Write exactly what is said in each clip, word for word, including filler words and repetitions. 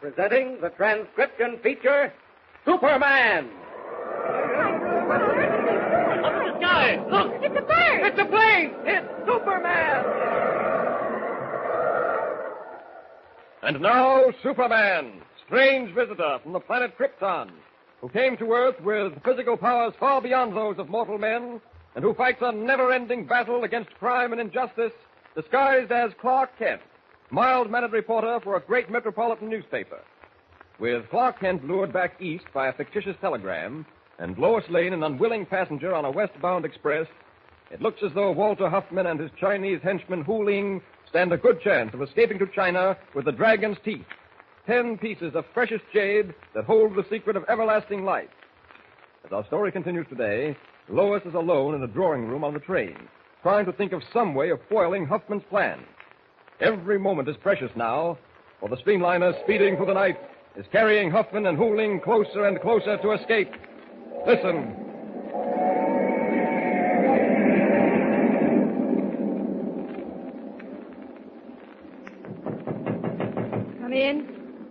presenting the transcription feature, Superman. Up in the sky! Look! It's a bird! It's a plane! It's Superman! And now, Superman, strange visitor from the planet Krypton, who came to Earth with physical powers far beyond those of mortal men, and who fights a never-ending battle against crime and injustice, disguised as Clark Kent, mild-mannered reporter for a great metropolitan newspaper. With Clark Kent lured back east by a fictitious telegram, and Lois Lane an unwilling passenger on a westbound express, it looks as though Walter Huffman and his Chinese henchman Hu Ling stand a good chance of escaping to China with the dragon's teeth, ten pieces of freshest jade that hold the secret of everlasting life. As our story continues today, Lois is alone in the drawing room on the train, trying to think of some way of foiling Huffman's plan. Every moment is precious now, for the streamliner speeding through the night is carrying Huffman and Hu Ling closer and closer to escape. Listen. Come in.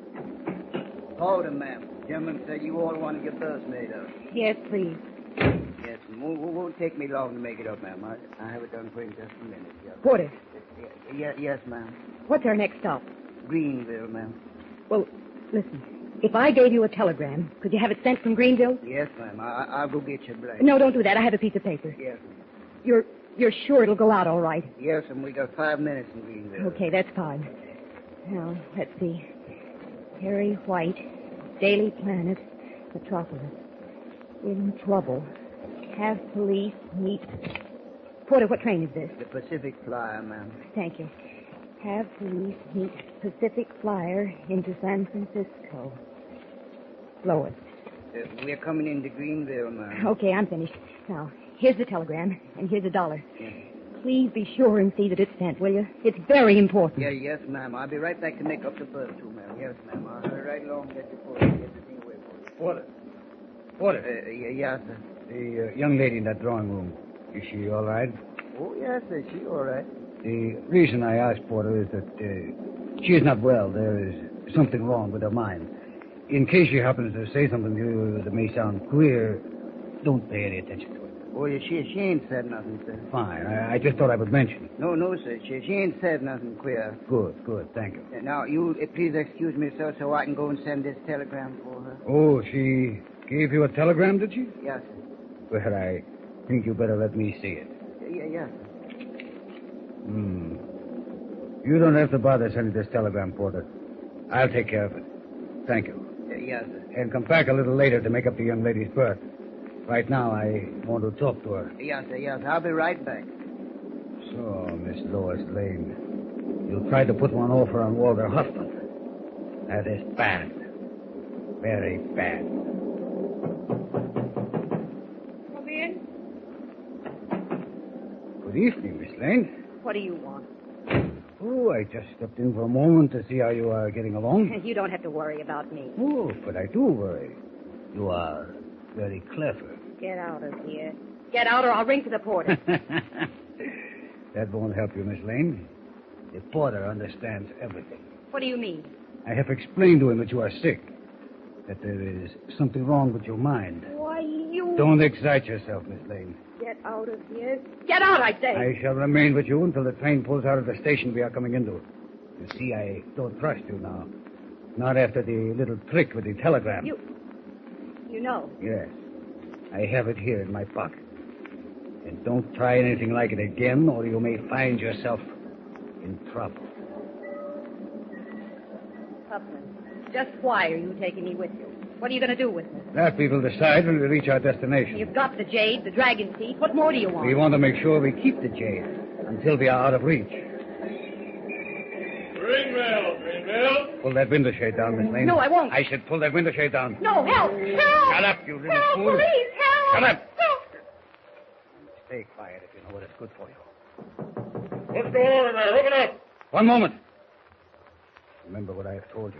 Hold him, ma'am. Gentleman said you all wanted your bills made up. Yes, please. Yes, it won't, won't take me long to make it up, ma'am. I, I have it done for you in just a minute. Yes. Porter, Yes, yes, ma'am. what's our next stop? Greenville, ma'am. Well, listen. If I gave you a telegram, could you have it sent from Greenville? Yes, ma'am. I, I'll go get your blade. No, don't do that. I have a piece of paper. Yes, ma'am. You're you're sure it'll go out all right? Yes, and we got five minutes in Greenville. Okay, that's fine. Now, let's see. Harry White, Daily Planet, Metropolis. In trouble. Have police meet. Porter, what train is this? The Pacific Flyer, ma'am. Thank you. Have police meet Pacific Flyer into San Francisco. Lois. Uh, we're coming into Greenville, ma'am. Okay, I'm finished. Now, here's the telegram, and here's a dollar. Yes. Please be sure and see that it's sent, will you? It's very important. Yeah, yes, ma'am. I'll be right back to make up the bill, too, ma'am. Yes, ma'am. I'll hurry right along and get the phone and get the thing away for you. Porter. Porter. Uh, yeah, yes, sir. The uh, young lady in that drawing room, is she all right? Oh, yes, sir. She all right. The reason I asked Porter is that uh, she is not well. There is something wrong with her mind. In case she happens to say something to you that may sound queer, don't pay any attention to it. Oh, yeah, she, she ain't said nothing, sir. Fine. I, I just thought I would mention it. No, no, sir. She, she ain't said nothing queer. Good, good. Thank you. Uh, Now, you uh, please excuse me, sir, so I can go and send this telegram for her. Oh, she gave you a telegram, did she? Yes, sir. Well, I think you better let me see it. Yeah, yes, sir. Hmm. You don't have to bother sending this telegram, Porter. I'll take care of it. Thank you. Uh, yes, sir. And come back a little later to make up the young lady's berth. Right now, I want to talk to her. Yes, sir, yes. I'll be right back. So, Miss Lois Lane, you tried to put one over on Walter Huffman. That is bad. Very bad. Come in. Good evening, Miss Lane. What do you want? Oh, I just stepped in for a moment to see how you are getting along. You don't have to worry about me. Oh, but I do worry. You are very clever. Get out of here. Get out or I'll ring for the porter. That won't help you, Miss Lane. The porter understands everything. What do you mean? I have explained to him that you are sick, that there is something wrong with your mind. Why, you... Don't excite yourself, Miss Lane. Get out of here. Get out, I say. I shall remain with you until the train pulls out of the station we are coming into. You see, I don't trust you now. Not after the little trick with the telegram. You... You know. Yes. I have it here in my pocket. And don't try anything like it again, or you may find yourself in trouble. Huffman, just why are you taking me with you? What are you going to do with me? That we will decide when we reach our destination. You've got the jade, the dragon teeth. What more do you want? We want to make sure we keep the jade until we are out of reach. Greenville, Greenville. Pull that window shade down, Miss Lane. No, I won't. I should pull that window shade down. No, help! Help! Shut up, you little help, fool. Please, help! Shut up. Help! Stay quiet if you know what is good for you. What's going on in there? Open up. One moment. Remember what I have told you.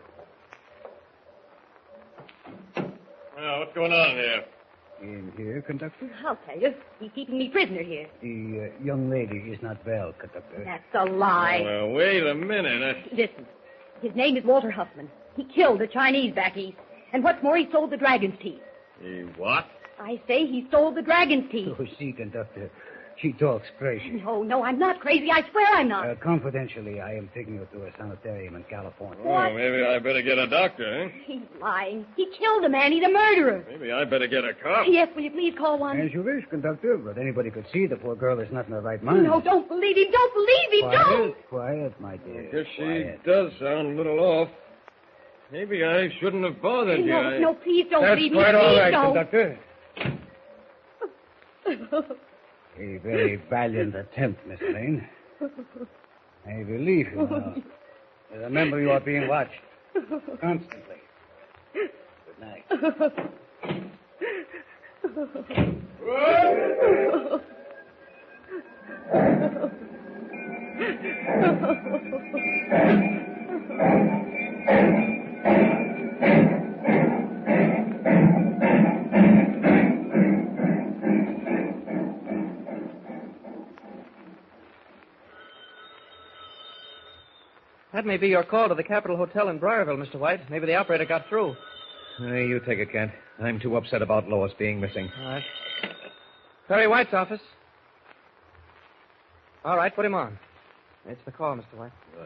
Well, what's going on in here? In here, conductor? I'll tell you. He's keeping me prisoner here. The uh, young lady is not well, conductor. That's a lie. Well, wait a minute. I... Listen. His name is Walter Huffman. He killed a Chinese back east. And what's more, he sold the dragon's teeth. He what? I say he stole the dragon's teeth. Oh, see, conductor. She talks crazy. No, no, I'm not crazy. I swear I'm not. Uh, confidentially, I am taking her to a sanitarium in California. Oh, maybe I better get a doctor, eh? He's lying. He killed a man. He's a murderer. Maybe I better get a cop. Yes, will you please call one? As you wish, conductor, but anybody could see the poor girl is not in her right mind. No, don't believe him. Don't believe him. Quiet, Don't. quiet, my dear. I guess she quiet. does sound a little off. Maybe I shouldn't have bothered you. No, I... no, please don't That's believe me. quite all Please right, don't. conductor. A very valiant attempt, Miss Lane. I believe you now. Remember, you are being watched. Constantly. Good night. That may be your call to the Capitol Hotel in Briarville, Mister White. Maybe the operator got through. Hey, you take it, Kent. I'm too upset about Lois being missing. All right. Perry White's office. All right, put him on. It's the call, Mister White. Good.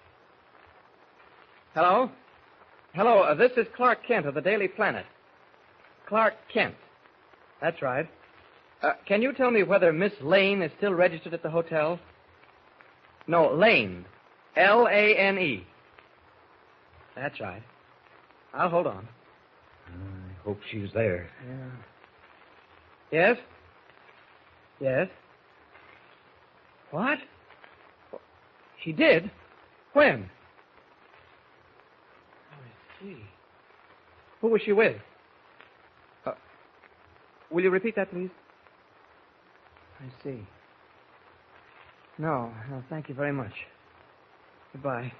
Hello? Hello, uh, this is Clark Kent of the Daily Planet. Clark Kent. That's right. Uh, can you tell me whether Miss Lane is still registered at the hotel? No, Lane. L A N E. That's right. I'll hold on. I hope she's there. Yeah. Yes? Yes? What? She did? When? Oh, I see. Who was she with? Uh, will you repeat that, please? I see. No, no, thank you very much. Goodbye.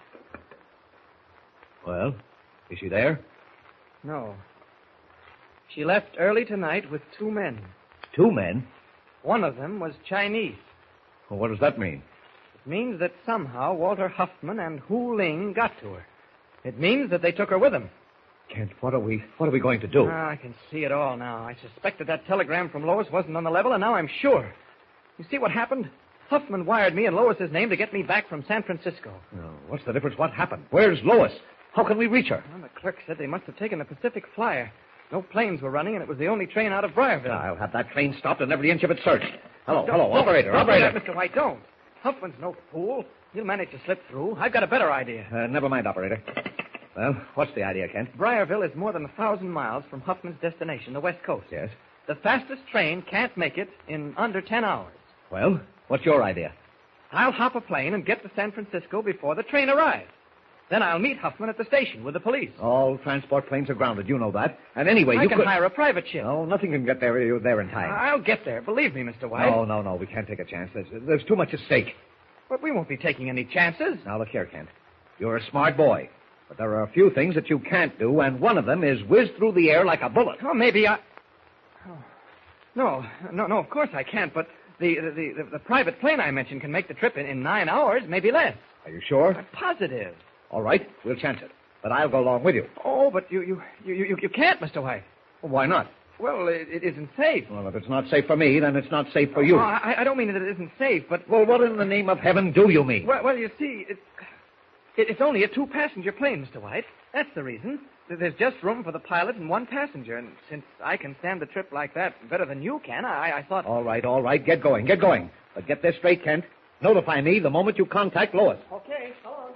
Well, is she there? No. She left early tonight with two men. Two men? One of them was Chinese. Well, what does that mean? It means that somehow Walter Huffman and Hu Ling got to her. It means that they took her with them. Kent, what are we what are we going to do? Ah, I can see it all now. I suspected that telegram from Lois wasn't on the level, and now I'm sure. You see what happened? Huffman wired me in Lois's name to get me back from San Francisco. No, what's the difference? What happened? Where's Lois? How can we reach her? Well, the clerk said they must have taken the Pacific Flyer. No planes were running, and it was the only train out of Briarville. I'll have that train stopped and every inch of it searched. Hello, Don't- hello, don't- operator, don't do operator. that, Mister White, don't. Huffman's no fool. He'll manage to slip through. I've got a better idea. Uh, never mind, operator. Well, what's the idea, Kent? Briarville is more than a thousand miles from Huffman's destination, the West Coast. Yes. The fastest train can't make it in under ten hours. Well, what's your idea? I'll hop a plane and get to San Francisco before the train arrives. Then I'll meet Huffman at the station with the police. All transport planes are grounded. You know that. And anyway, I you can could... hire a private ship. No, nothing can get there, you there in time. I'll get there. Believe me, Mister White. No, no, no. We can't take a chance. There's, there's too much at stake. But we won't be taking any chances. Now, look here, Kent. You're a smart boy. But there are a few things that you can't do, and one of them is whiz through the air like a bullet. Oh, maybe I... Oh. No, no, no, of course I can't, but the, the, the, the private plane I mentioned can make the trip in, in nine hours, maybe less. Are you sure? I'm positive. All right, we'll chance it. But I'll go along with you. Oh, but you you, you, you, you can't, Mister White. Well, why not? Well, it, it isn't safe. Well, if it's not safe for me, then it's not safe for you. Oh, I, I don't mean that it isn't safe, but... Well, what in the name of heaven do you mean? Well, well you see, it, it, it's only a two-passenger plane, Mister White. That's the reason. There's just room for the pilot and one passenger, and since I can stand the trip like that better than you can, I, I thought... All right, all right. Get going, get going. But get this straight, Kent. Notify me the moment you contact Lois. Okay, so long.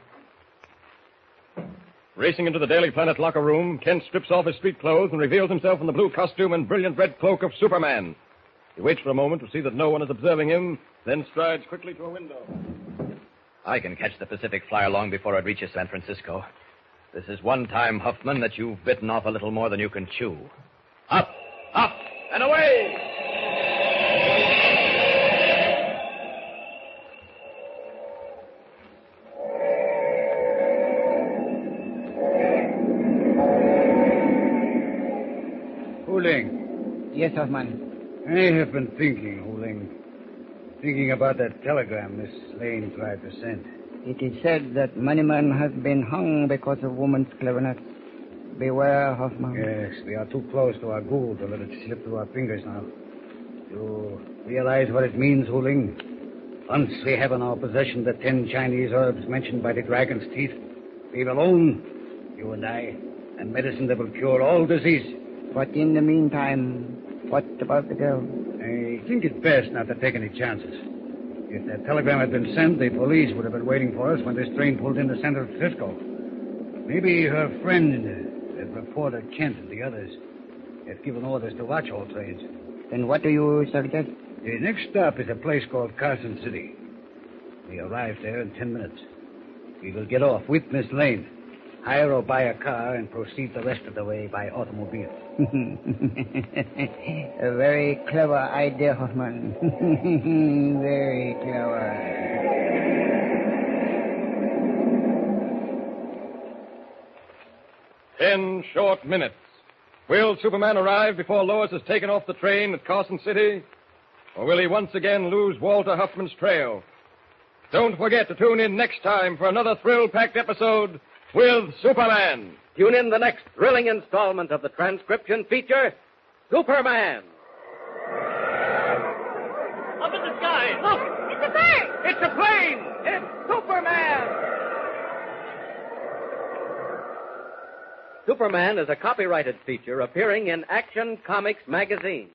Racing into the Daily Planet locker room, Kent strips off his street clothes and reveals himself in the blue costume and brilliant red cloak of Superman. He waits for a moment to see that no one is observing him, then strides quickly to a window. I can catch the Pacific Flyer long before it reaches San Francisco. This is one time, Huffman, that you've bitten off a little more than you can chew. Up, up, and away! Huling, Yes, Hoffman. I have been thinking, Huling. Thinking about that telegram Miss Lane tried to send. It is said that many men have been hung because of woman's cleverness. Beware, Hoffman. Yes, we are too close to our goal to let it slip through our fingers now. You realize what it means, Hu Ling? Once we have in our possession the ten Chinese herbs mentioned by the dragon's teeth, we will own, you and I, a medicine that will cure all disease. But in the meantime, what about the girl? I think it best not to take any chances. If that telegram had been sent, the police would have been waiting for us when this train pulled into San Francisco. Maybe her friend, the reporter Kent and the others, have given orders to watch all trains. Then what do you suggest? The next stop is a place called Carson City. We arrive there in ten minutes. We will get off with Miss Lane, hire or buy a car, and proceed the rest of the way by automobile. A very clever idea, Hoffman. Very clever. Ten short minutes. Will Superman arrive before Lois is taken off the train at Carson City? Or will he once again lose Walter Huffman's trail? Don't forget to tune in next time for another thrill-packed episode with Superman. Tune in the next thrilling installment of the transcription feature, Superman. Up in the sky, look! It's a bird! It's a plane! It's Superman! Superman is a copyrighted feature appearing in Action Comics magazine.